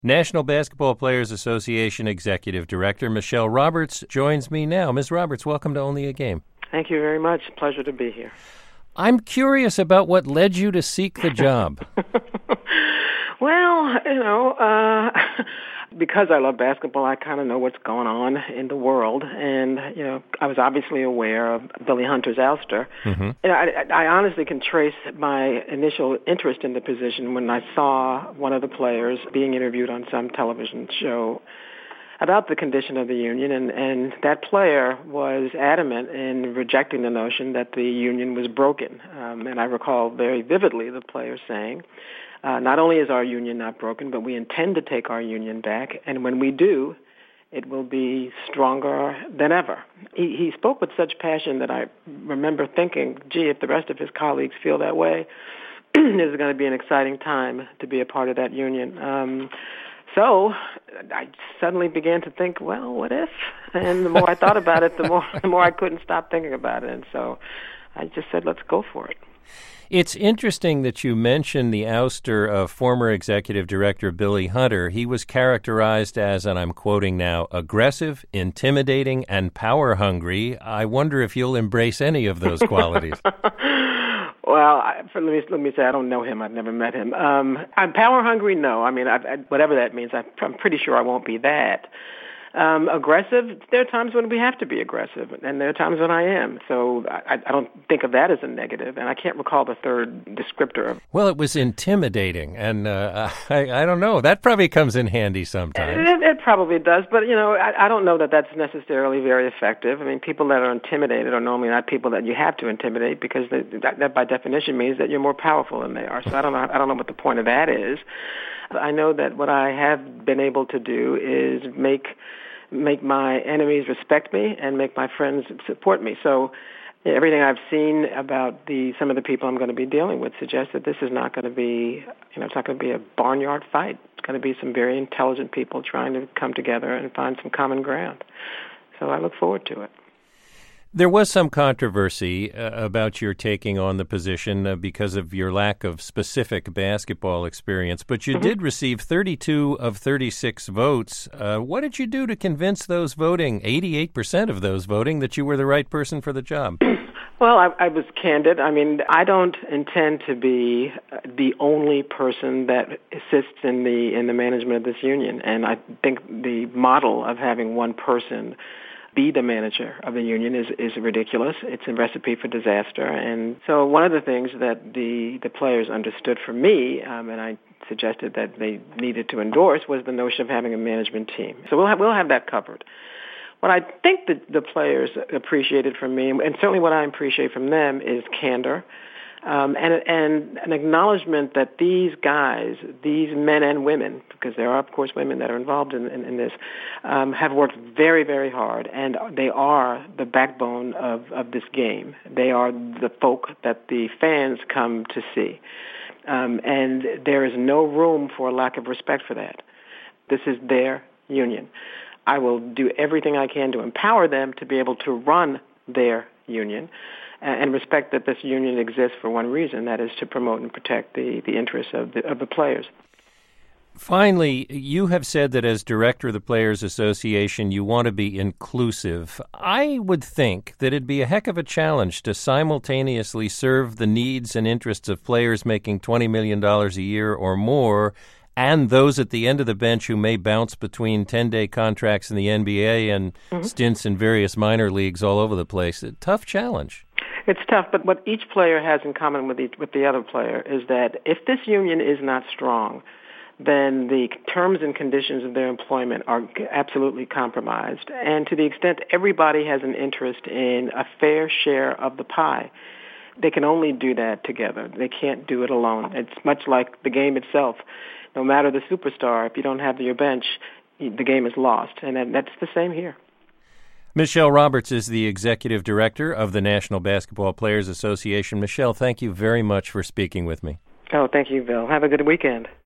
National Basketball Players Association Executive Director Michelle Roberts joins me now. Ms. Roberts, welcome to Only a Game. Thank you very much. Pleasure to be here. I'm curious about what led you to seek the job. Well, because I love basketball, I kind of know what's going on in the world. And, I was obviously aware of Billy Hunter's ouster. Mm-hmm. I honestly can trace my initial interest in the position when I saw one of the players being interviewed on some television show about the condition of the union, and that player was adamant in rejecting the notion that the union was broken. And I recall very vividly the player saying, not only is our union not broken, but we intend to take our union back, and when we do, it will be stronger than ever. He spoke with such passion that I remember thinking, gee, if the rest of his colleagues feel that way, this is going to be an exciting time to be a part of that union. So I suddenly began to think, well, what if? And the more I thought about it, the more I couldn't stop thinking about it. And so I just said, let's go for it. It's interesting that you mentioned the ouster of former executive director Billy Hunter. He was characterized as, and I'm quoting now, aggressive, intimidating, and power-hungry. I wonder if you'll embrace any of those qualities. Well, let me say I don't know him. I've never met him. I'm power hungry. No, I mean whatever that means. I'm pretty sure I won't be that. Aggressive. There are times when we have to be aggressive, and there are times when I am. So I don't think of that as a negative, and I can't recall the third descriptor. Well, it was intimidating, and I don't know. That probably comes in handy sometimes. It probably does, but I don't know that that's necessarily very effective. I mean, people that are intimidated are normally not people that you have to intimidate, because that by definition means that you're more powerful than they are. So I don't know what the point of that is. I know that what I have been able to do is make my enemies respect me and make my friends support me. So everything I've seen about some of the people I'm going to be dealing with suggests that this is not going to be, it's not going to be a barnyard fight. It's going to be some very intelligent people trying to come together and find some common ground. So I look forward to it. There was some controversy about your taking on the position because of your lack of specific basketball experience, but you did receive 32 of 36 votes. What did you do to convince those voting, 88% of those voting, that you were the right person for the job? Well, I was candid. I mean, I don't intend to be the only person that assists in the management of this union, and I think the model of having one person be the manager of the union is ridiculous. It's a recipe for disaster. And so one of the things that the players understood from me, and I suggested that they needed to endorse, was the notion of having a management team. So we'll have that covered. What I think that the players appreciated from me, and certainly what I appreciate from them, is candor. And an acknowledgement that these guys, these men and women, because there are, of course, women that are involved in this, have worked very, very hard, and they are the backbone of this game. They are the folk that the fans come to see. And there is no room for a lack of respect for that. This is their union. I will do everything I can to empower them to be able to run their union, and respect that this union exists for one reason, that is to promote and protect the interests of the players. Finally, you have said that as director of the Players Association, you want to be inclusive. I would think that it'd be a heck of a challenge to simultaneously serve the needs and interests of players making $20 million a year or more, and those at the end of the bench who may bounce between 10-day contracts in the NBA and stints in various minor leagues all over the place. A tough challenge. It's tough, but what each player has in common with the other player is that if this union is not strong, then the terms and conditions of their employment are absolutely compromised. And to the extent everybody has an interest in a fair share of the pie, they can only do that together. They can't do it alone. It's much like the game itself. No matter the superstar, if you don't have your bench, the game is lost. And that's the same here. Michelle Roberts is the executive director of the National Basketball Players Association. Michelle, thank you very much for speaking with me. Oh, thank you, Bill. Have a good weekend.